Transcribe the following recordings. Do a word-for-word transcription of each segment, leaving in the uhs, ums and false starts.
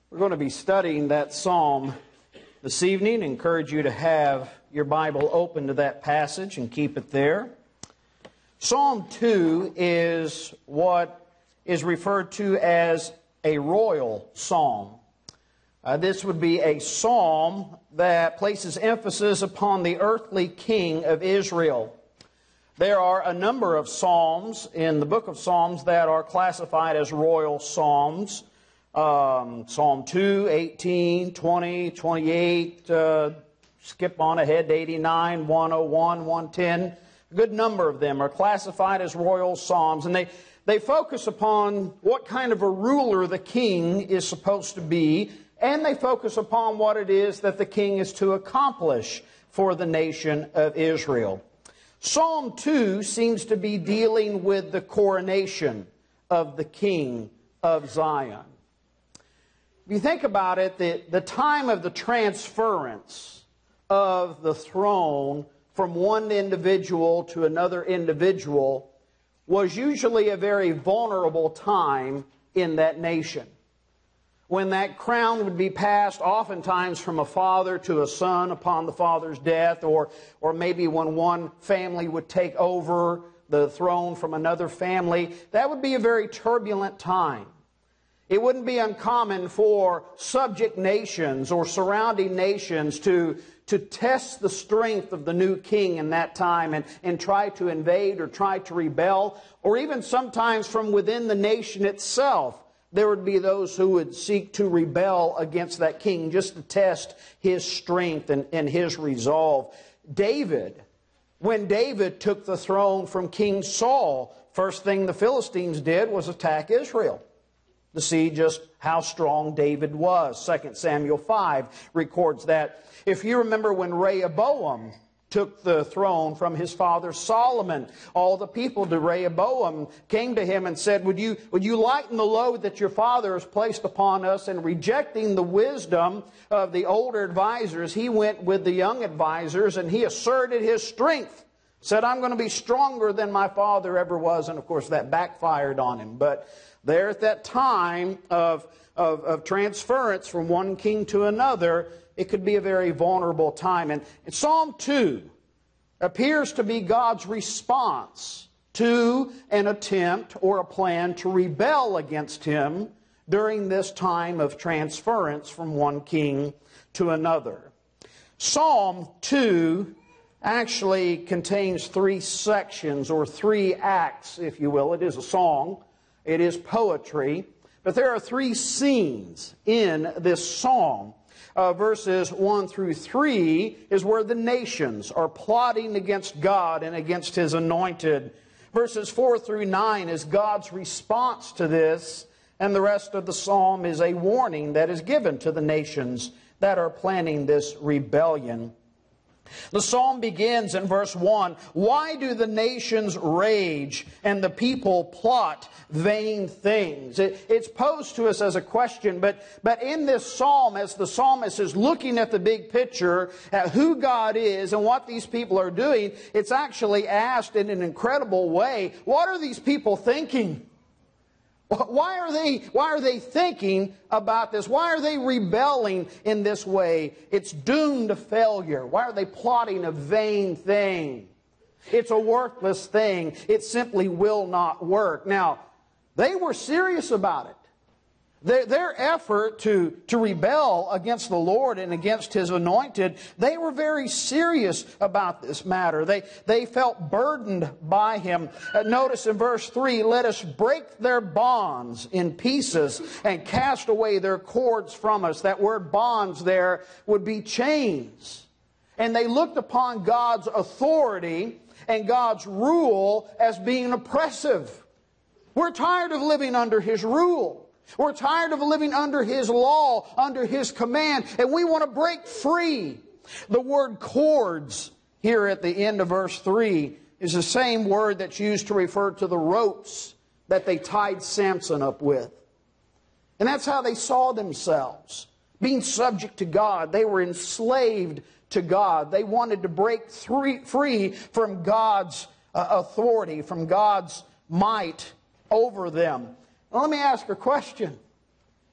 We're going to be studying that psalm this evening. I encourage you to have your Bible open to that passage and keep it there. Psalm two is what is referred to as a royal psalm. Uh, this would be a psalm that places emphasis upon the earthly king of Israel. There are a number of psalms in the book of Psalms that are classified as royal psalms. Um, Psalm two, eighteen, twenty, twenty-eight, uh, skip on ahead to eighty-nine, one oh one, one ten. A good number of them are classified as royal psalms, and they, they focus upon what kind of a ruler the king is supposed to be, and they focus upon what it is that the king is to accomplish for the nation of Israel. Psalm two seems to be dealing with the coronation of the king of Zion. If you think about it, the, the time of the transference of the throne from one individual to another individual was usually a very vulnerable time in that nation. When that crown would be passed oftentimes from a father to a son upon the father's death, or, or maybe when one family would take over the throne from another family, that would be a very turbulent time. It wouldn't be uncommon for subject nations or surrounding nations to, to test the strength of the new king in that time and, and try to invade or try to rebel, or even sometimes from within the nation itself, there would be those who would seek to rebel against that king just to test his strength and, and his resolve. David, when David took the throne from King Saul, first thing the Philistines did was attack Israel to see just how strong David was. Second Samuel five records that. If you remember when Rehoboam took the throne from his father Solomon, all the people to Rehoboam came to him and said, Would you, would you lighten the load that your father has placed upon us? And rejecting the wisdom of the older advisors, he went with the young advisors and he asserted his strength. Said, I'm going to be stronger than my father ever was. And of course that backfired on him. But there at that time of, of, of transference from one king to another, it could be a very vulnerable time. And, and Psalm two appears to be God's response to an attempt or a plan to rebel against Him during this time of transference from one king to another. Psalm two actually contains three sections, or three acts, if you will. It is a song. It is poetry. But there are three scenes in this psalm. Uh, verses one through three is where the nations are plotting against God and against His anointed. Verses four through nine is God's response to this. And the rest of the psalm is a warning that is given to the nations that are planning this rebellion. The psalm begins in verse one, Why do the nations rage and the people plot vain things? It, it's posed to us as a question, but, but in this psalm, as the psalmist is looking at the big picture, at who God is and what these people are doing, it's actually asked in an incredible way, what are these people thinking? Why are they, why are they thinking about this? Why are they rebelling in this way? It's doomed to failure. Why are they plotting a vain thing? It's a worthless thing. It simply will not work. Now, they were serious about it. Their, their effort to, to rebel against the Lord and against His anointed, they were very serious about this matter. They, they felt burdened by Him. Uh, notice in verse three, Let us break their bonds in pieces and cast away their cords from us. That word bonds there would be chains. And they looked upon God's authority and God's rule as being oppressive. We're tired of living under His rule. We're tired of living under His law, under His command, and we want to break free. The word cords here at the end of verse three is the same word that's used to refer to the ropes that they tied Samson up with. And that's how they saw themselves, being subject to God. They were enslaved to God. They wanted to break free from God's uh, authority, from God's might over them. Now, let me ask a question.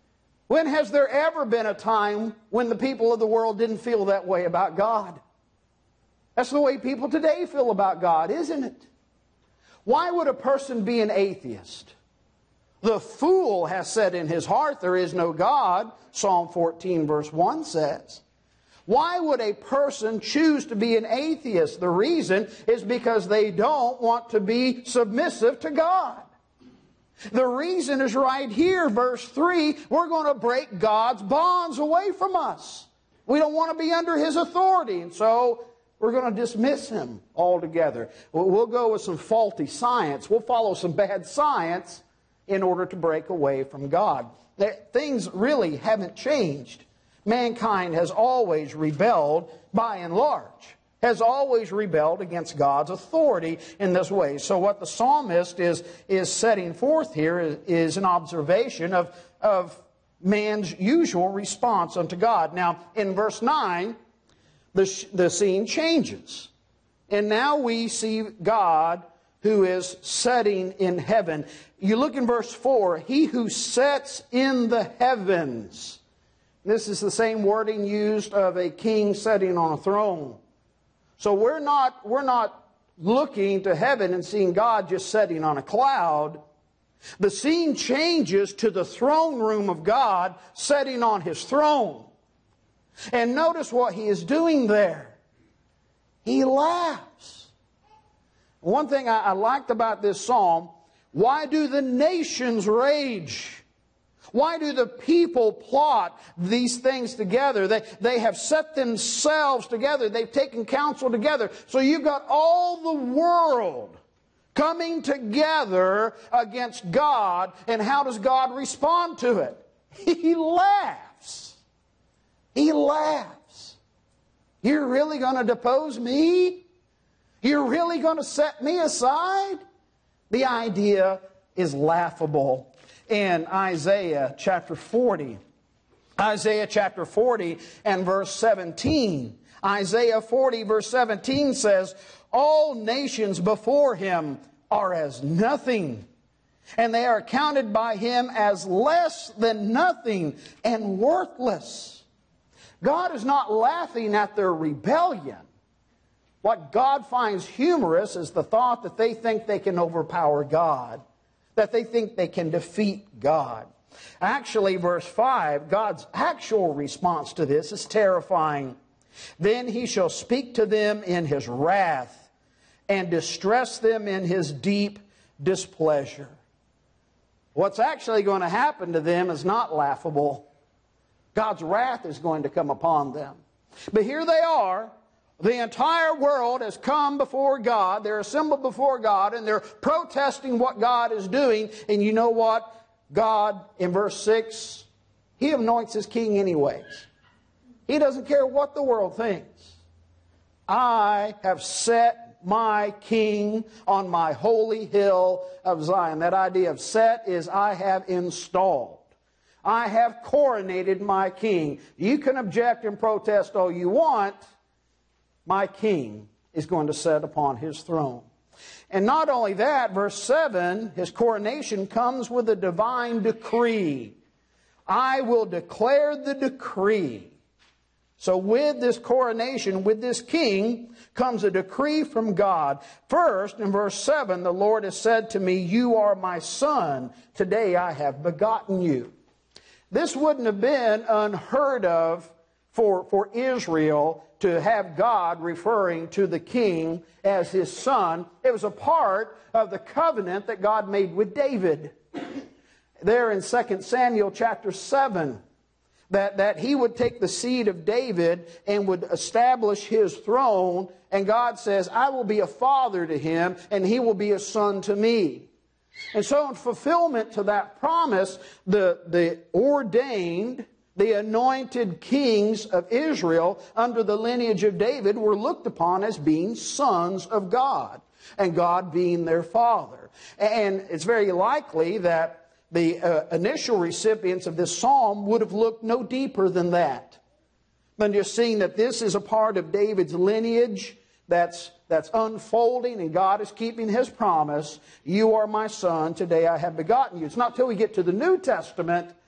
When has there ever been a time when the people of the world didn't feel that way about God? That's the way people today feel about God, isn't it? Why would a person be an atheist? The fool has said in his heart, there is no God, Psalm fourteen verse one says. Why would a person choose to be an atheist? The reason is because they don't want to be submissive to God. The reason is right here, verse three. We're going to break God's bonds away from us. We don't want to be under His authority, and so we're going to dismiss Him altogether. We'll go with some faulty science. We'll follow some bad science in order to break away from God. Things really haven't changed. Mankind has always rebelled, by and large, has always rebelled against God's authority in this way. So what the psalmist is, is setting forth here is, is an observation of, of man's usual response unto God. Now, in verse nine, the, the scene changes. And now we see God who is setting in heaven. You look in verse four, He who sets in the heavens. This is the same wording used of a king sitting on a throne. So we're not, we're not looking to heaven and seeing God just sitting on a cloud. The scene changes to the throne room of God sitting on His throne. And notice what He is doing there. He laughs. One thing I, I liked about this psalm, why do the nations rage? Why do the people plot these things together? They, they have set themselves together. They've taken counsel together. So you've got all the world coming together against God. And how does God respond to it? He laughs. He laughs. You're really going to depose me? You're really going to set me aside? The idea is laughable. In Isaiah chapter forty. Isaiah chapter forty and verse seventeen. Isaiah forty verse seventeen says, all nations before Him are as nothing, and they are counted by Him as less than nothing and worthless. God is not laughing at their rebellion. What God finds humorous is the thought that they think they can overpower God, that they think they can defeat God. Actually, verse five, God's actual response to this is terrifying. Then He shall speak to them in His wrath and distress them in His deep displeasure. What's actually going to happen to them is not laughable. God's wrath is going to come upon them. But here they are. The entire world has come before God. They're assembled before God, and they're protesting what God is doing. And you know what? God, in verse six, He anoints His king anyways. He doesn't care what the world thinks. I have set my king on my holy hill of Zion. That idea of set is I have installed. I have coronated my king. You can object and protest all you want. My king is going to sit upon His throne. And not only that, verse seven, His coronation comes with a divine decree. I will declare the decree. So with this coronation, with this king, comes a decree from God. First, in verse seven, the Lord has said to me, you are my son. Today I have begotten you. This wouldn't have been unheard of for, for Israel to have God referring to the king as His son. It was a part of the covenant that God made with David. There in Second Samuel chapter seven, that, that He would take the seed of David and would establish His throne. And God says, I will be a father to him, and he will be a son to me. And so in fulfillment to that promise, the, the ordained, the anointed kings of Israel under the lineage of David were looked upon as being sons of God, and God being their father. And it's very likely that the uh, initial recipients of this psalm would have looked no deeper than that, than just seeing that this is a part of David's lineage that's, that's unfolding, and God is keeping His promise. You are my son, today I have begotten you. It's not till we get to the New Testament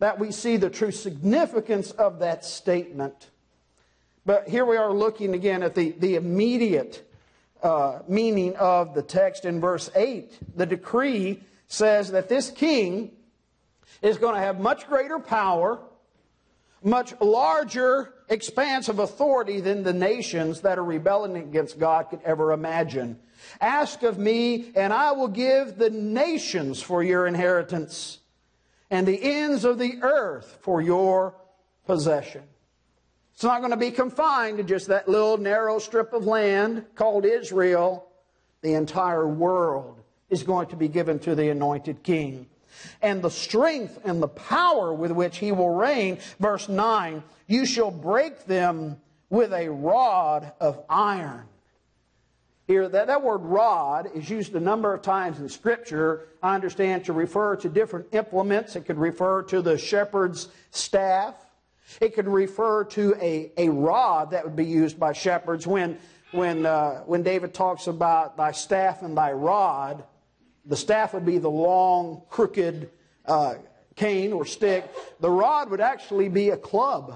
that we see the true significance of that statement. But here we are looking again at the, the immediate uh, meaning of the text in verse eight. The decree says that this king is going to have much greater power, much larger expanse of authority than the nations that are rebelling against God could ever imagine. Ask of me, and I will give the nations for your inheritance, and the ends of the earth for your possession. It's not going to be confined to just that little narrow strip of land called Israel. The entire world is going to be given to the anointed king. And the strength and the power with which he will reign, verse nine, you shall break them with a rod of iron. Here, that, that word rod is used a number of times in Scripture, I understand, to refer to different implements. It could refer to the shepherd's staff. It could refer to a, a rod that would be used by shepherds. When, when, uh, when David talks about thy staff and thy rod, the staff would be the long, crooked uh, cane or stick. The rod would actually be a club.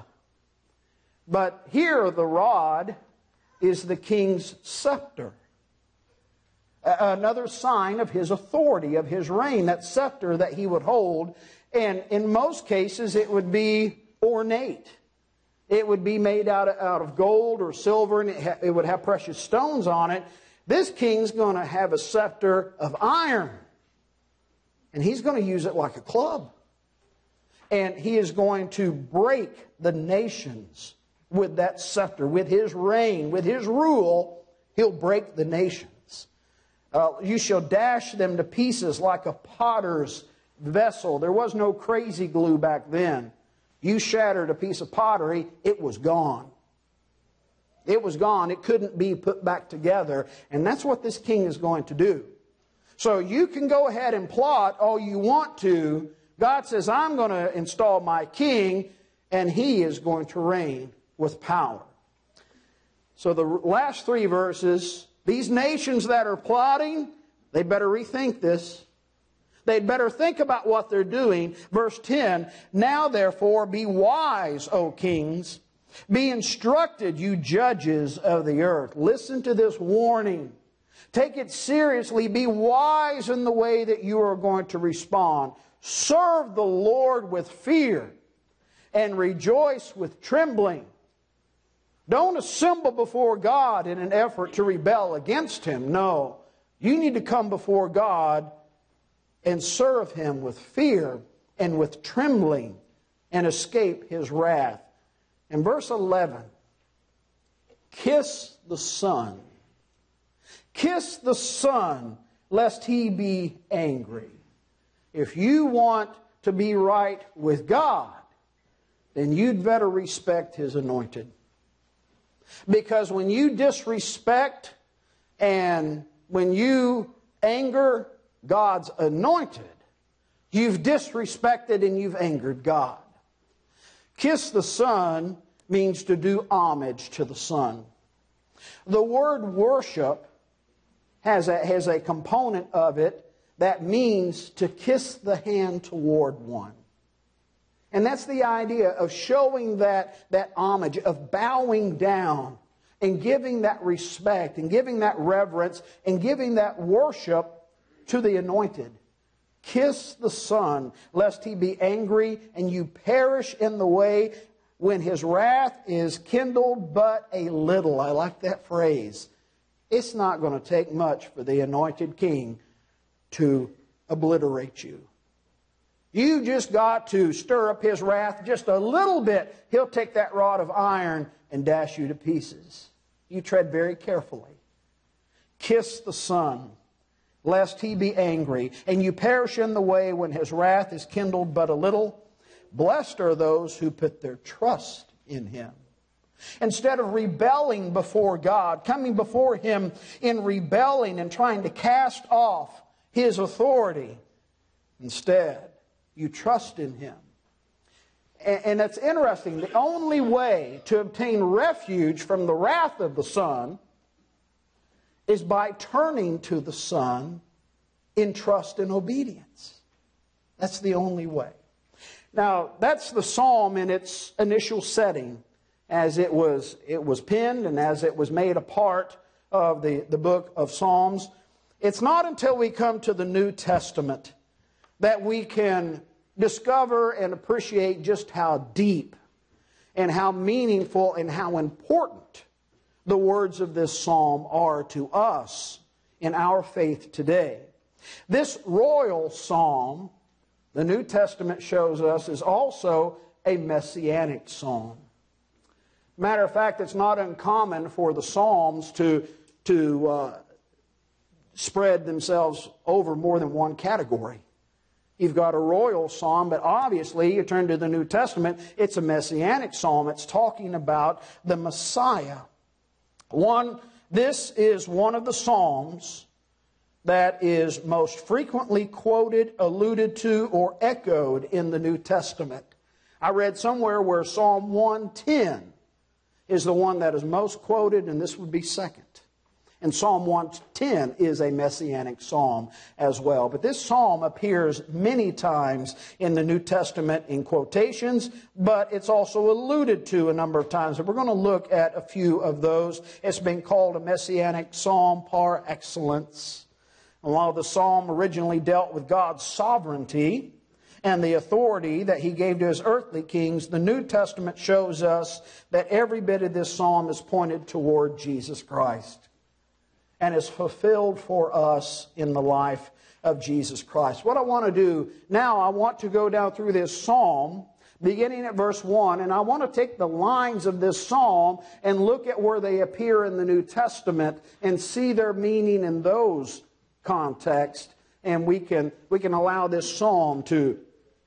But here the rod is the king's scepter. Another sign of his authority, of his reign, that scepter that he would hold. And in most cases it would be ornate. It would be made out of, out of gold or silver, and it, ha- it would have precious stones on it. This king's going to have a scepter of iron. And he's going to use it like a club. And he is going to break the nations with that scepter, with his reign, with his rule. He'll break the nations. Uh, you shall dash them to pieces like a potter's vessel. There was no crazy glue back then. You shattered a piece of pottery, it was gone. It was gone. It couldn't be put back together. And that's what this king is going to do. So you can go ahead and plot all you want to. God says, I'm going to install my king, and he is going to reign with power. So the last three verses, these nations that are plotting, they better rethink this. They'd better think about what they're doing. Verse ten, now therefore be wise, O kings. Be instructed, you judges of the earth. Listen to this warning. Take it seriously. Be wise in the way that you are going to respond. Serve the Lord with fear and rejoice with trembling. Don't assemble before God in an effort to rebel against Him. No, you need to come before God and serve Him with fear and with trembling and escape His wrath. In verse eleven, kiss the Son. Kiss the Son, lest He be angry. If you want to be right with God, then you'd better respect His anointed. Because when you disrespect and when you anger God's anointed, you've disrespected and you've angered God. Kiss the Son means to do homage to the Son. The word worship has a, has a component of it that means to kiss the hand toward one. And that's the idea of showing that, that homage, of bowing down and giving that respect and giving that reverence and giving that worship to the anointed. Kiss the Son, lest He be angry and you perish in the way when His wrath is kindled but a little. I like that phrase. It's not going to take much for the anointed king to obliterate you. You just got to stir up His wrath just a little bit. He'll take that rod of iron and dash you to pieces. You tread very carefully. Kiss the Son, lest He be angry, and you perish in the way when His wrath is kindled but a little. Blessed are those who put their trust in Him. Instead of rebelling before God, coming before Him in rebelling and trying to cast off His authority, instead, you trust in Him. And that's interesting. The only way to obtain refuge from the wrath of the Son is by turning to the Son in trust and obedience. That's the only way. Now, that's the psalm in its initial setting as it was, it was penned and as it was made a part of the, the book of Psalms. It's not until we come to the New Testament that we can discover and appreciate just how deep and how meaningful and how important the words of this psalm are to us in our faith today. This royal psalm, the New Testament shows us, is also a messianic psalm. Matter of fact, it's not uncommon for the psalms to, to uh, spread themselves over more than one category. You've got a royal psalm, but obviously, you turn to the New Testament, it's a messianic psalm. It's talking about the Messiah. One, this is one of the psalms that is most frequently quoted, alluded to, or echoed in the New Testament. I read somewhere where Psalm one ten is the one that is most quoted, and this would be second. And Psalm one ten is a messianic psalm as well. But this psalm appears many times in the New Testament in quotations, but it's also alluded to a number of times. And we're going to look at a few of those. It's been called a messianic psalm par excellence. And while the psalm originally dealt with God's sovereignty and the authority that He gave to His earthly kings, the New Testament shows us that every bit of this psalm is pointed toward Jesus Christ and is fulfilled for us in the life of Jesus Christ. What I want to do now, I want to go down through this psalm, beginning at verse one, and I want to take the lines of this psalm and look at where they appear in the New Testament and see their meaning in those contexts, and we can, we can allow this psalm to,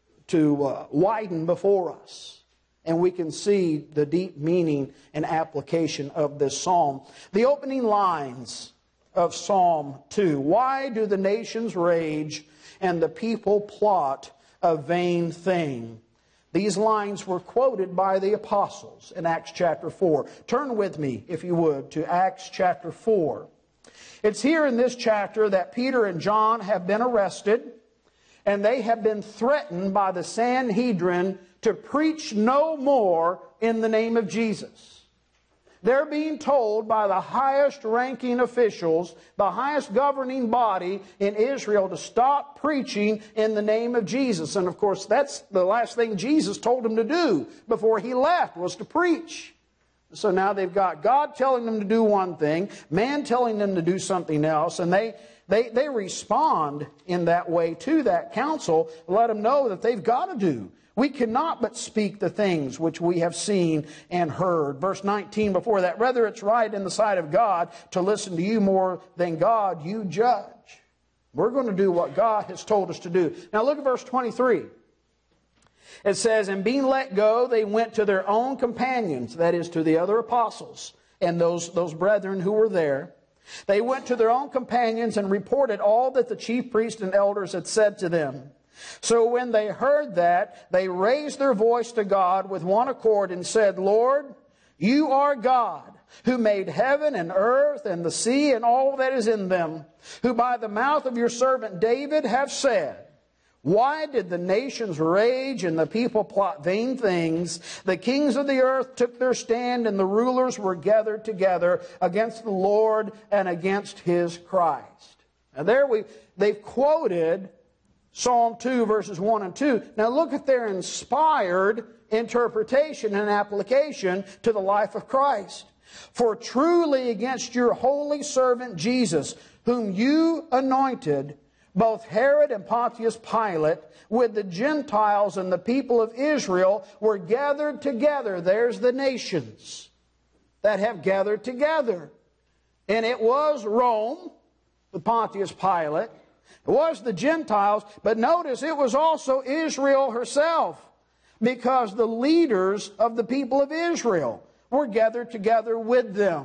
to uh, widen before us. And we can see the deep meaning and application of this psalm. The opening lines of Psalm two. Why do the nations rage and the people plot a vain thing? These lines were quoted by the apostles in Acts chapter four. Turn with me, if you would, to Acts chapter four. It's here in this chapter that Peter and John have been arrested, and they have been threatened by the Sanhedrin to preach no more in the name of Jesus. They're being told by the highest ranking officials, the highest governing body in Israel, to stop preaching in the name of Jesus. And of course, that's the last thing Jesus told them to do before He left, was to preach. So now they've got God telling them to do one thing, man telling them to do something else, and they, they, they respond in that way to that counsel, let them know that they've got to do. We cannot but speak the things which we have seen and heard. Verse nineteen before that, whether it's right in the sight of God to listen to you more than God, you judge. We're going to do what God has told us to do. Now look at verse twenty-three. It says, and being let go, they went to their own companions, that is, to the other apostles and those, those brethren who were there. They went to their own companions and reported all that the chief priests and elders had said to them. So when they heard that, they raised their voice to God with one accord and said, Lord, you are God, who made heaven and earth and the sea and all that is in them, who by the mouth of your servant David have said, why did the nations rage and the people plot vain things? The kings of the earth took their stand, and the rulers were gathered together against the Lord and against His Christ. Now there we, they've quoted Psalm two, verses one and two. Now look at their inspired interpretation and application to the life of Christ. For truly against your holy servant Jesus, whom you anointed, both Herod and Pontius Pilate, with the Gentiles and the people of Israel, were gathered together. There's the nations that have gathered together. And it was Rome, with Pontius Pilate. It was the Gentiles, but notice it was also Israel herself, because the leaders of the people of Israel were gathered together with them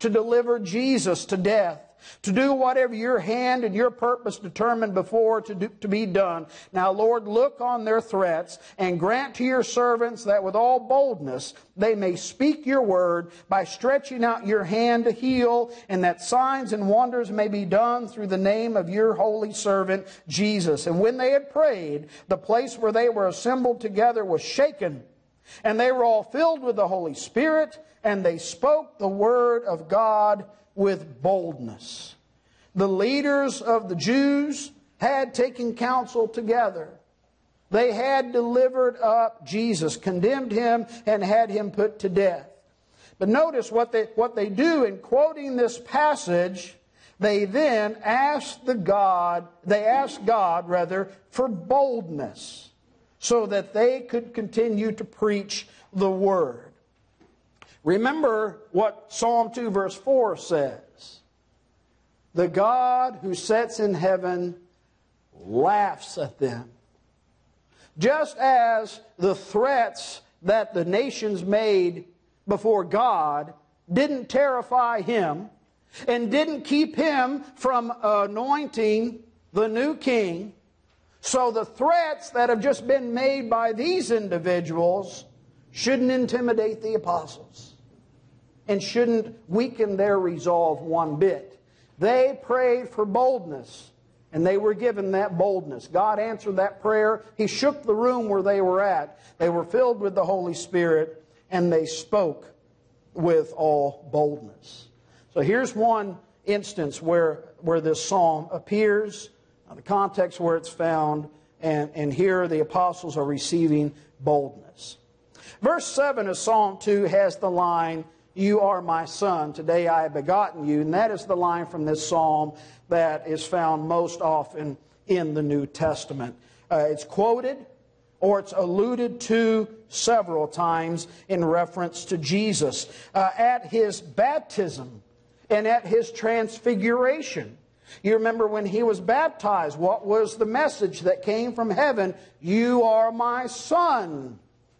to deliver Jesus to death, to do whatever your hand and your purpose determined before to, do, to be done. Now, Lord, look on their threats and grant to your servants that with all boldness they may speak your word by stretching out your hand to heal, and that signs and wonders may be done through the name of your holy servant Jesus. And when they had prayed, the place where they were assembled together was shaken, and they were all filled with the Holy Spirit, and they spoke the word of God with boldness. The leaders of the Jews had taken counsel together. They had delivered up Jesus, condemned him, and had him put to death. But notice what they, what they do in quoting this passage. They then ask the God, they ask God rather, for boldness, so that they could continue to preach the word. Remember what Psalm two verse four says. The God who sits in heaven laughs at them. Just as the threats that the nations made before God didn't terrify him and didn't keep him from anointing the new king, so the threats that have just been made by these individuals shouldn't intimidate the apostles and shouldn't weaken their resolve one bit. They prayed for boldness, and they were given that boldness. God answered that prayer. He shook the room where they were at. They were filled with the Holy Spirit, and they spoke with all boldness. So here's one instance where, where this psalm appears, the context where it's found, and, and here the apostles are receiving boldness. Verse seven of Psalm two has the line, "You are my son, today I have begotten you." And that is the line from this psalm that is found most often in the New Testament. Uh, it's quoted or it's alluded to several times in reference to Jesus. Uh, at his baptism and at his transfiguration. You remember when he was baptized, what was the message that came from heaven? "You are my son,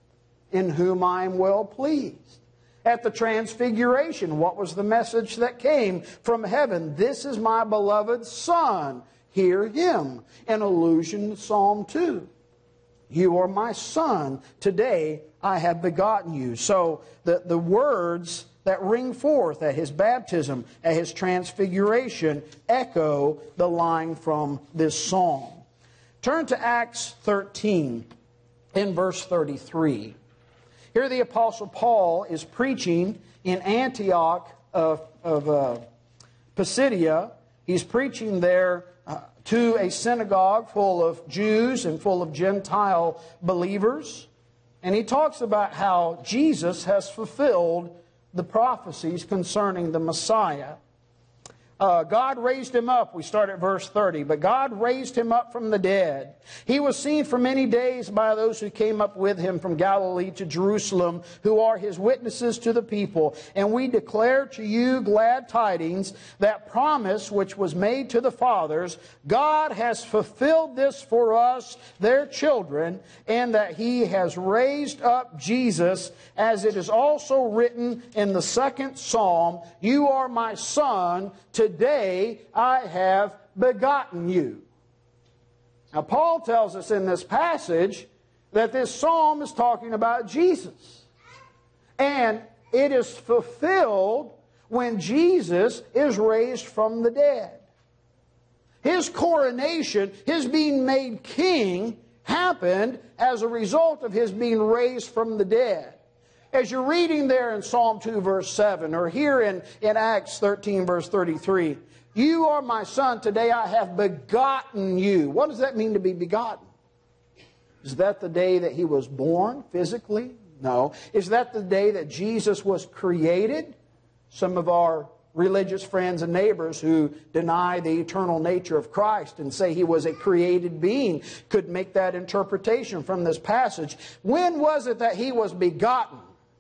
in whom I am well pleased." At the transfiguration, what was the message that came from heaven? "This is my beloved Son, hear him." An allusion to Psalm two. "You are my son, today I have begotten you." So the, the words that ring forth at his baptism, at his transfiguration, echo the line from this psalm. Turn to Acts thirteen in verse thirty-three. Here the Apostle Paul is preaching in Antioch of, of uh, Pisidia. He's preaching there uh, to a synagogue full of Jews and full of Gentile believers. And he talks about how Jesus has fulfilled the prophecies concerning the Messiah. Uh, God raised him up. We start at verse thirty. "But God raised him up from the dead. He was seen for many days by those who came up with him from Galilee to Jerusalem, who are his witnesses to the people. And we declare to you glad tidings, that promise which was made to the fathers. God has fulfilled this for us, their children, and that he has raised up Jesus, as it is also written in the second psalm, 'You are my son, today I have begotten you.'" Now Paul tells us in this passage that this psalm is talking about Jesus. And it is fulfilled when Jesus is raised from the dead. His coronation, his being made king, happened as a result of his being raised from the dead. As you're reading there in Psalm two verse seven, or here in, in Acts thirteen verse thirty-three, "You are my son, today I have begotten you." What does that mean to be begotten? Is that the day that he was born physically? No. Is that the day that Jesus was created? Some of our religious friends and neighbors who deny the eternal nature of Christ and say he was a created being could make that interpretation from this passage. When was it that he was begotten?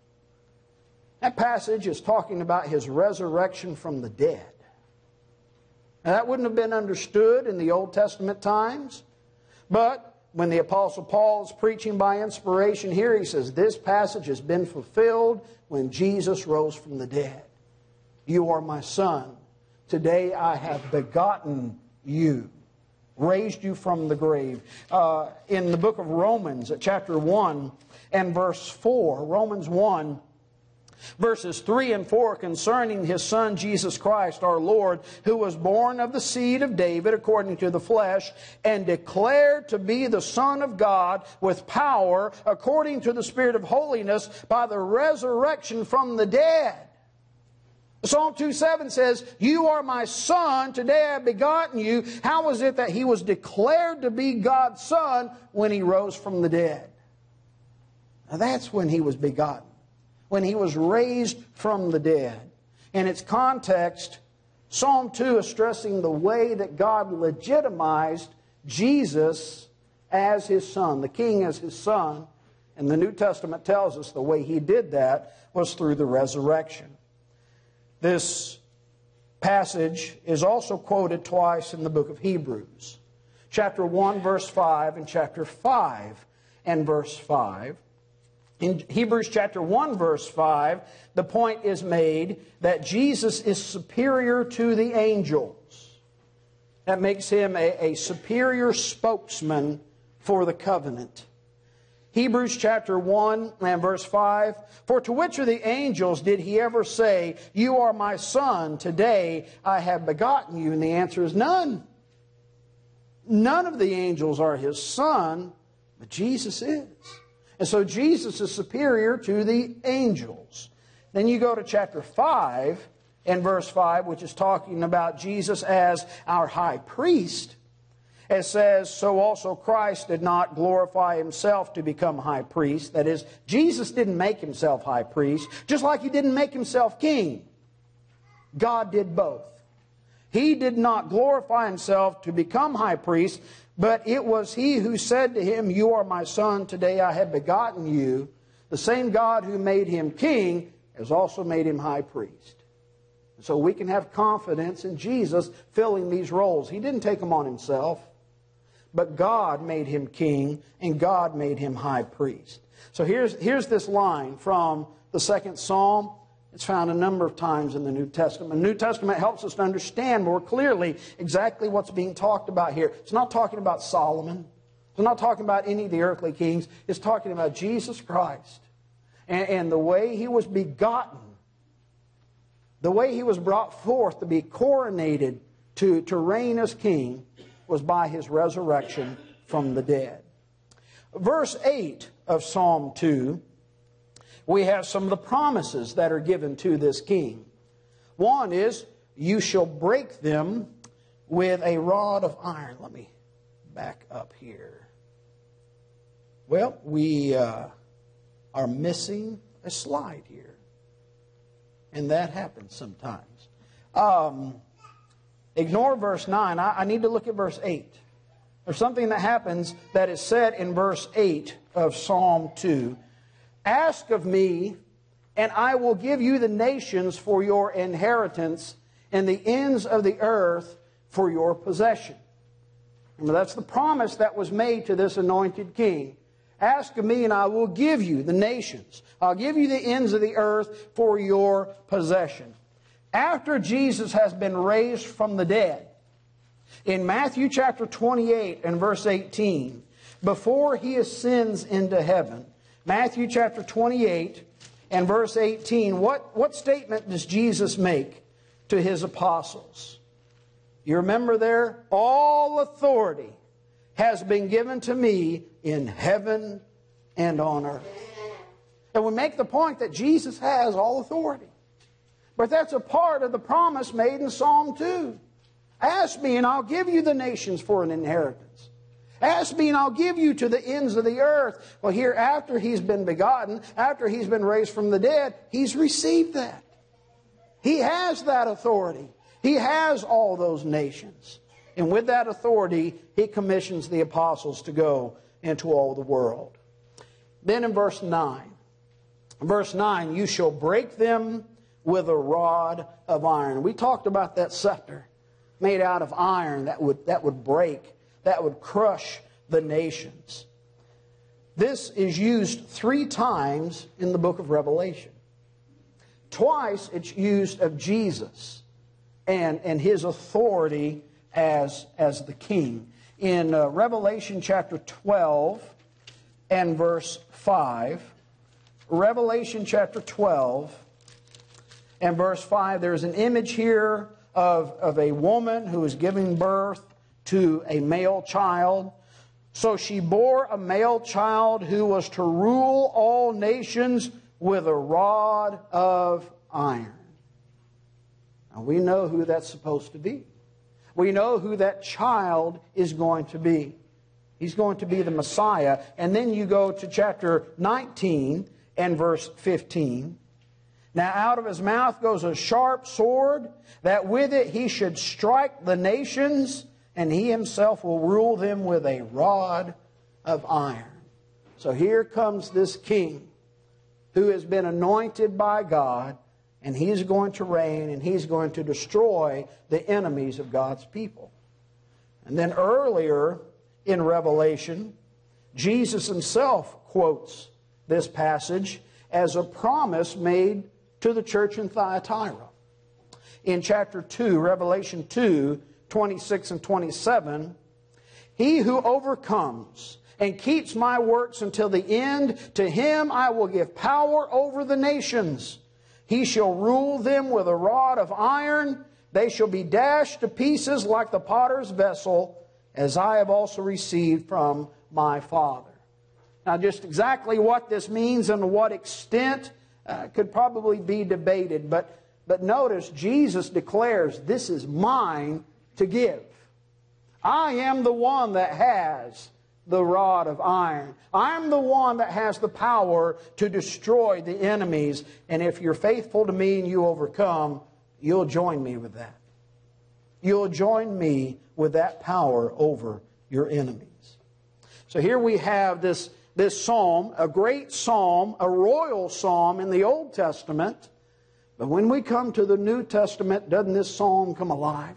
That passage is talking about his resurrection from the dead. Now, that wouldn't have been understood in the Old Testament times, but when the Apostle Paul is preaching by inspiration here, he says this passage has been fulfilled when Jesus rose from the dead. You are my son. Today I have begotten you, raised you from the grave. Uh, in the book of Romans, at chapter one and verse four, Romans one, verses three and four, concerning His Son Jesus Christ our Lord, who was born of the seed of David according to the flesh, and declared to be the Son of God with power according to the Spirit of holiness by the resurrection from the dead. Psalm two seven says, You are my son, today I have begotten you. How was it that He was declared to be God's Son when He rose from the dead? Now that's when He was begotten, when He was raised from the dead. In its context, Psalm two is stressing the way that God legitimized Jesus as His Son, the King as His Son. And the New Testament tells us the way He did that was through the resurrection. This passage is also quoted twice in the book of Hebrews. Chapter one, verse five, and chapter five and verse five. In Hebrews chapter one, verse five, the point is made that Jesus is superior to the angels. That makes Him a, a superior spokesman for the covenant. Hebrews chapter one and verse five, For to which of the angels did He ever say, You are my son, today I have begotten you? And the answer is none. None of the angels are His son, but Jesus is. And so Jesus is superior to the angels. Then you go to chapter five and verse five, which is talking about Jesus as our high priest. It says, So also Christ did not glorify Himself to become high priest. That is, Jesus didn't make Himself high priest, just like He didn't make Himself king. God did both. He did not glorify Himself to become high priest, but it was He who said to Him, You are my son, today I have begotten you. The same God who made Him king has also made Him high priest. So we can have confidence in Jesus filling these roles. He didn't take them on Himself, but God made Him king, and God made Him high priest. So here's, here's this line from the second Psalm. It's found a number of times in the New Testament. The New Testament helps us to understand more clearly exactly what's being talked about here. It's not talking about Solomon. It's not talking about any of the earthly kings. It's talking about Jesus Christ and, and the way He was begotten, the way He was brought forth to be coronated to, to reign as king, was by His resurrection from the dead. Verse eight of Psalm two, we have some of the promises that are given to this king. One is, You shall break them with a rod of iron. Let me back up here. Well, we uh, are missing a slide here. And that happens sometimes. Um... Ignore verse nine. I, I need to look at verse eight. There's something that happens that is said in verse eight of Psalm two. Ask of me, and I will give you the nations for your inheritance, and the ends of the earth for your possession. Remember, that's the promise that was made to this anointed king. Ask of me, and I will give you the nations. I'll give you the ends of the earth for your possession. After Jesus has been raised from the dead, in Matthew chapter twenty-eight and verse eighteen, before He ascends into heaven, Matthew chapter twenty-eight and verse eighteen, what, what statement does Jesus make to His apostles? You remember there? All authority has been given to me in heaven and on earth. And we make the point that Jesus has all authority. But that's a part of the promise made in Psalm two. Ask me and I'll give you the nations for an inheritance. Ask me and I'll give you to the ends of the earth. Well, here after He's been begotten, after He's been raised from the dead, He's received that. He has that authority. He has all those nations. And with that authority, He commissions the apostles to go into all the world. Then in verse nine, verse nine, You shall break them with a rod of iron. We talked about that scepter made out of iron that would, that would break, that would crush the nations. This is used three times in the book of Revelation. Twice it's used of Jesus and, and his authority as, as the king. In uh, Revelation chapter twelve and verse five, Revelation chapter twelve and verse five, there's an image here of, of a woman who is giving birth to a male child. So she bore a male child who was to rule all nations with a rod of iron. Now we know who that's supposed to be. We know who that child is going to be. He's going to be the Messiah. And then you go to chapter nineteen and verse fifteen. Now out of his mouth goes a sharp sword, that with it he should strike the nations, and he himself will rule them with a rod of iron. So here comes this king who has been anointed by God, and he's going to reign, and he's going to destroy the enemies of God's people. And then earlier in Revelation, Jesus himself quotes this passage as a promise made to the church in Thyatira. In chapter two, Revelation two, twenty-six and twenty-seven, he who overcomes and keeps my works until the end, to him I will give power over the nations. He shall rule them with a rod of iron. They shall be dashed to pieces like the potter's vessel, as I have also received from my Father. Now, just exactly what this means and to what extent uh, could probably be debated. But, but notice, Jesus declares, this is mine to give. I am the one that has the rod of iron. I'm the one that has the power to destroy the enemies. And if you're faithful to me and you overcome, you'll join me with that. You'll join me with that power over your enemies. So here we have this, this psalm, a great psalm, a royal psalm in the Old Testament. But when we come to the New Testament, doesn't this psalm come alive?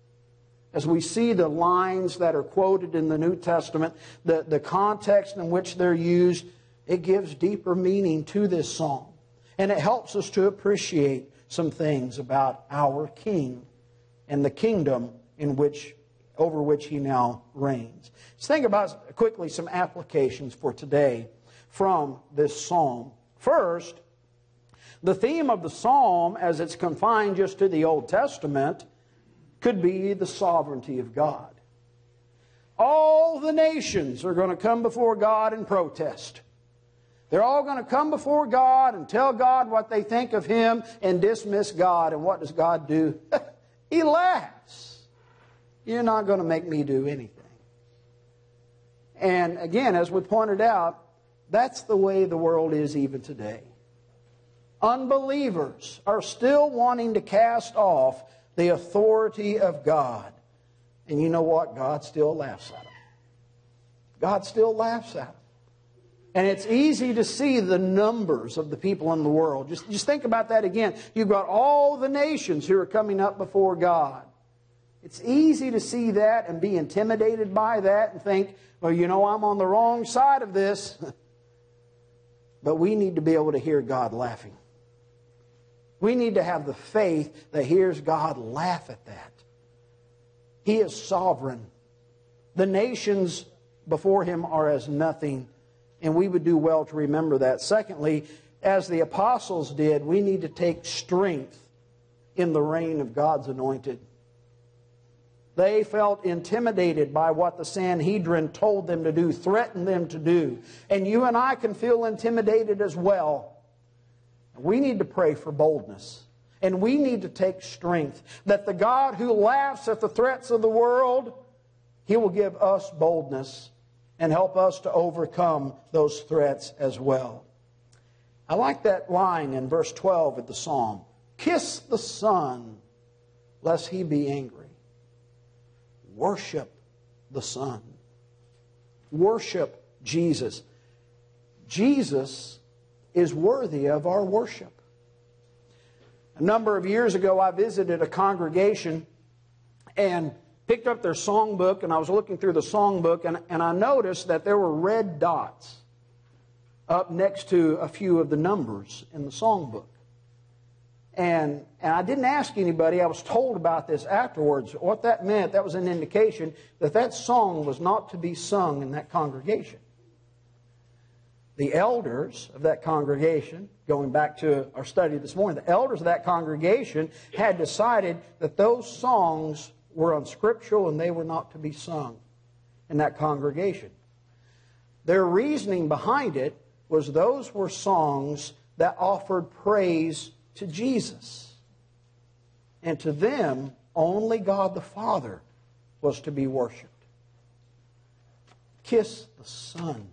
As we see the lines that are quoted in the New Testament, the, the context in which they're used, it gives deeper meaning to this psalm. And it helps us to appreciate some things about our King and the kingdom in which, over which he now reigns. Let's think about quickly some applications for today from this psalm. First, the theme of the psalm, as it's confined just to the Old Testament, could be the sovereignty of God. All the nations are going to come before God and protest. They're all going to come before God and tell God what they think of Him and dismiss God. And what does God do? He laughs. You're not going to make me do anything. And again, as we pointed out, that's the way the world is even today. Unbelievers are still wanting to cast off the authority of God. And you know what? God still laughs at them. God still laughs at them. And it's easy to see the numbers of the people in the world. Just, just think about that again. You've got all the nations who are coming up before God. It's easy to see that and be intimidated by that and think, well, you know, I'm on the wrong side of this. But we need to be able to hear God laughing. We need to have the faith that hears God laugh at that. He is sovereign. The nations before Him are as nothing, and we would do well to remember that. Secondly, as the apostles did, we need to take strength in the reign of God's anointed. They felt intimidated by what the Sanhedrin told them to do, threatened them to do. And you and I can feel intimidated as well. We need to pray for boldness. And we need to take strength. That the God who laughs at the threats of the world, He will give us boldness and help us to overcome those threats as well. I like that line in verse twelve of the psalm. Kiss the Son, lest He be angry. Worship the Son. Worship Jesus. Jesus is worthy of our worship. A number of years ago, I visited a congregation and picked up their songbook, and I was looking through the songbook, and, and I noticed that there were red dots up next to a few of the numbers in the songbook. And, and I didn't ask anybody. I was told about this afterwards. What that meant, that was an indication that that song was not to be sung in that congregation. The elders of that congregation, going back to our study this morning, the elders of that congregation had decided that those songs were unscriptural and they were not to be sung in that congregation. Their reasoning behind it was those were songs that offered praise to Jesus. And to them, only God the Father was to be worshipped. Kiss the Son.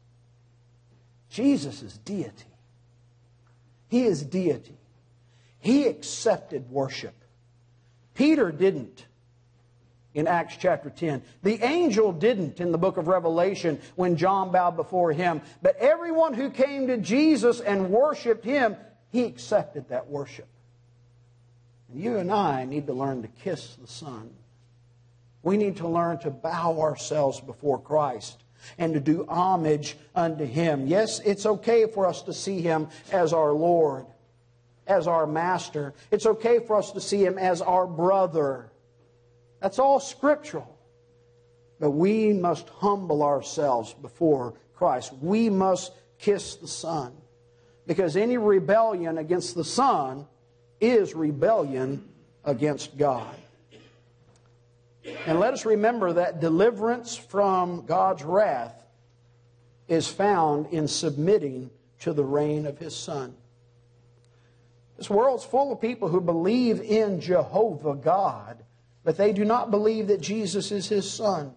Jesus is deity. He is deity. He accepted worship. Peter didn't in Acts chapter ten. The angel didn't in the book of Revelation when John bowed before him. But everyone who came to Jesus and worshiped Him, He accepted that worship. And you and I need to learn to kiss the Son. We need to learn to bow ourselves before Christ and to do homage unto Him. Yes, it's okay for us to see Him as our Lord, as our Master. It's okay for us to see Him as our brother. That's all scriptural. But we must humble ourselves before Christ. We must kiss the Son. Because any rebellion against the Son is rebellion against God. And let us remember that deliverance from God's wrath is found in submitting to the reign of His Son. This world's full of people who believe in Jehovah God, but they do not believe that Jesus is His Son.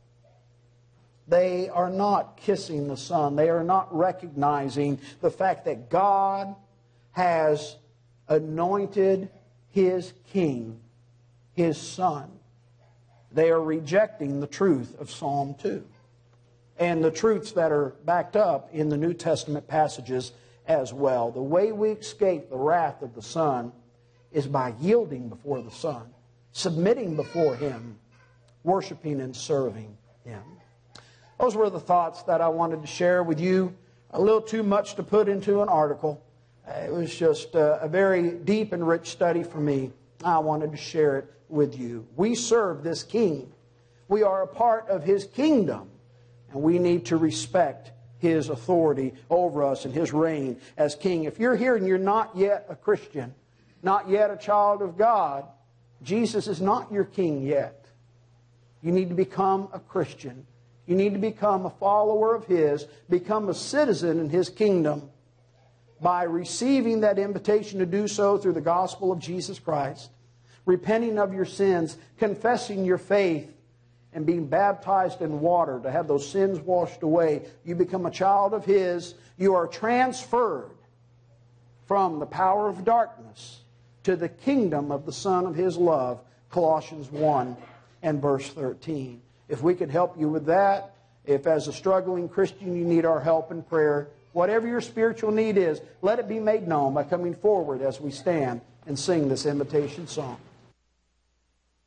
They are not kissing the Son. They are not recognizing the fact that God has anointed His King, His Son. They are rejecting the truth of Psalm two and the truths that are backed up in the New Testament passages as well. The way we escape the wrath of the Son is by yielding before the Son, submitting before Him, worshiping and serving Him. Those were the thoughts that I wanted to share with you. A little too much to put into an article. It was just a, a very deep and rich study for me. I wanted to share it with you. We serve this King. We are a part of His kingdom. And we need to respect His authority over us and His reign as King. If you're here and you're not yet a Christian, not yet a child of God, Jesus is not your King yet. You need to become a Christian. You need to become a follower of His, become a citizen in His kingdom by receiving that invitation to do so through the gospel of Jesus Christ, repenting of your sins, confessing your faith, and being baptized in water to have those sins washed away. You become a child of His. You are transferred from the power of darkness to the kingdom of the Son of His love, Colossians one and verse thirteen. If we could help you with that, if as a struggling Christian you need our help in prayer, whatever your spiritual need is, let it be made known by coming forward as we stand and sing this invitation song.